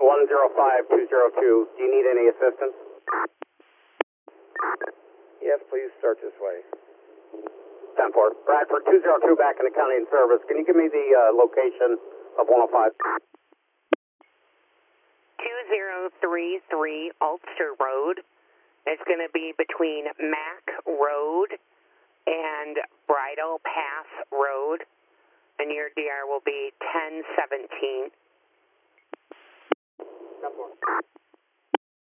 105-202. Do you need any assistance? Yes, please start this way. 10-4. Bradford 202 back in the county in service. Can you give me the location of 105? 2033 Ulster Road. It's going to be between Mack Road and Bridle Pass Road, and your DR will be 1017. 10-4.